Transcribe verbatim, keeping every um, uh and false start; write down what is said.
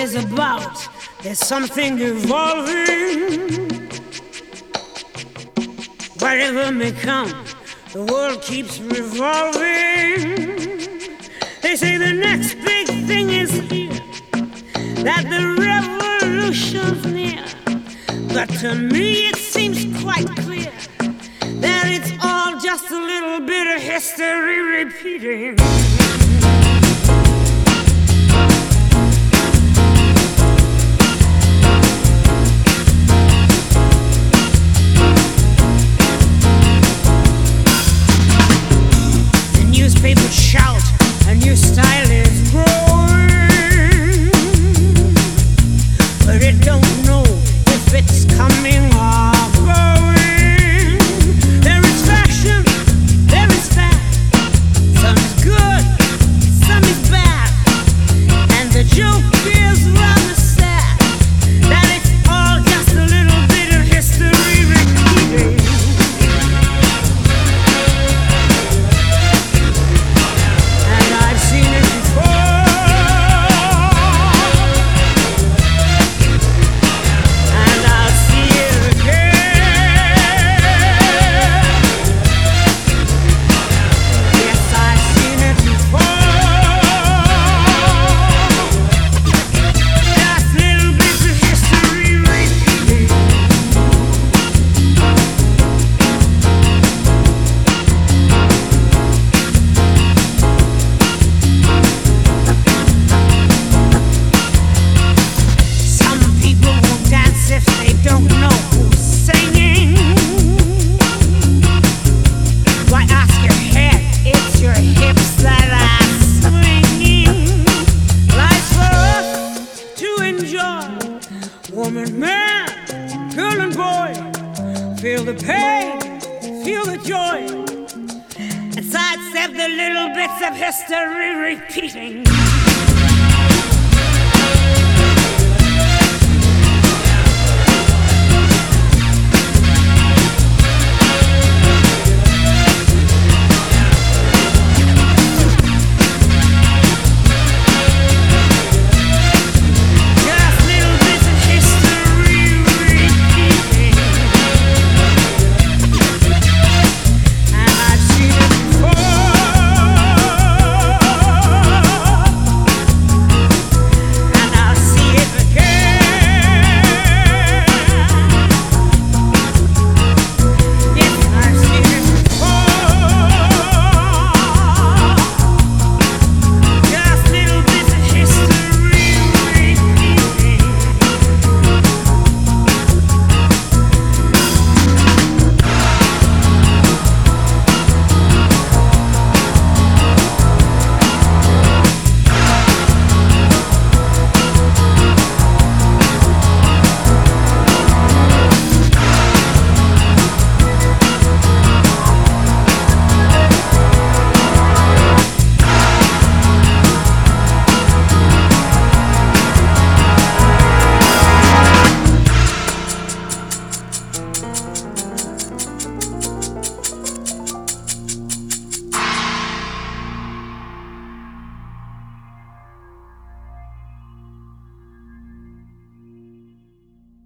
is about. There's something evolving. Whatever may come, the world keeps revolving. They say the next big thing is here, that the revolution's near. But to me it seems quite clear that it's all just a little bit of history repeating. Newspapers shout, a new style is growing, but it don't know if it's coming or going. There is fashion, there is fact. Some is good, some is bad, and the joke is rather sad that it's all just a little bit of history repeating. Woman, man, girl and boy, feel the pain, feel the joy, and sidestep the little bits of history repeating.